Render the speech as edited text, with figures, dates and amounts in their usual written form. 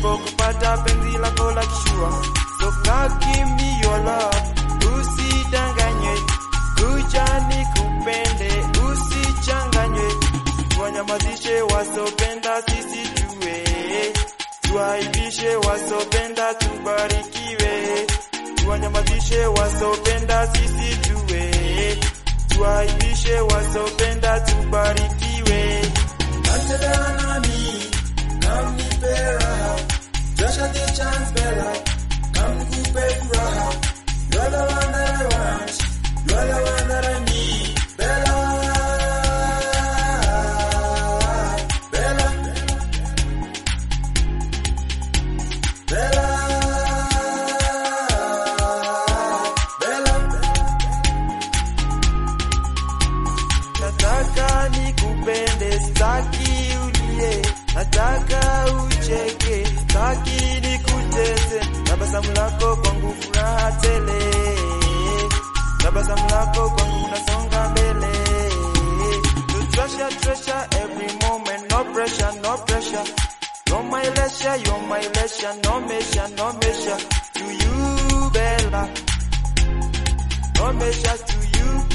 nilipokupata penzi lako la kishua. So God give me your love, usidanganywe, kuja nikupende, usichanganywe. Tuwanyamazishe wasopenda sisi tuwe, tuaibishe wasopenda tubarikiwe. Tuwanyamazishe wasopenda sisi tuwe, tuaibishe wasopenda tubarikiwe. Nataka nami, come nipe raha, Joshua the chance bella, come nikupe furaha. You're the one that I want, you're the one that I need, Bella. Bella. Bella. Bella. Nataka nikupende, staki ulie, nataka ucheke, staki nikutese. Tabasamu lako kwangu furaha tele, tabasamu lako kwangu nasonga mbele. To treasure every moment, no pressure, no pressure. You're my leisure, you're my leisure, no measure, no measure. To you, Bella, no measure to you.